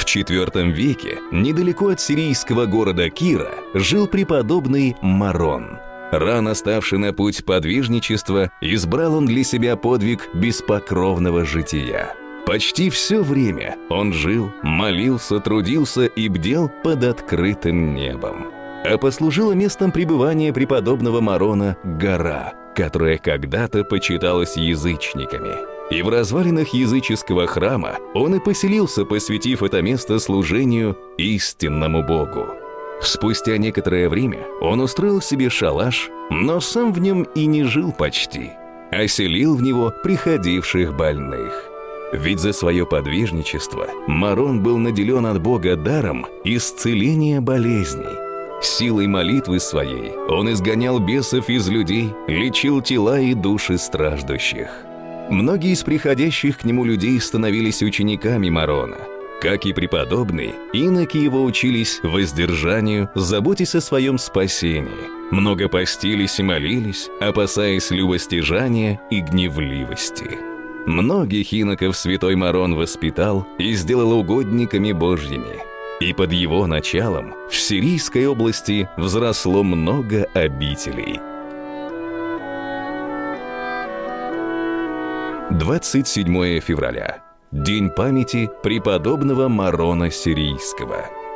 IV веке недалеко от сирийского города Кира жил преподобный Марон. Рано ставший на путь подвижничества, избрал он для себя подвиг беспокровного жития. Почти все время он жил, молился, трудился и бдел под открытым небом. А послужила местом пребывания преподобного Марона гора, которая когда-то почиталась язычниками. И в развалинах языческого храма он и поселился, посвятив это место служению истинному Богу. Спустя некоторое время он устроил себе шалаш, но сам в нем и не жил почти, а селил в него приходивших больных. Ведь за свое подвижничество Марон был наделен от Бога даром исцеления болезней. Силой молитвы своей он изгонял бесов из людей, лечил тела и души страждущих. Многие из приходящих к нему людей становились учениками Марона. Как и преподобный, иноки его учились воздержанию, заботясь о своем спасении. Много постились и молились, опасаясь любостяжания и гневливости. Многих иноков святой Марон воспитал и сделал угодниками Божьими. И под его началом в Сирийской области взросло много обителей. 27 февраля. День памяти преподобного Марона Сирийского.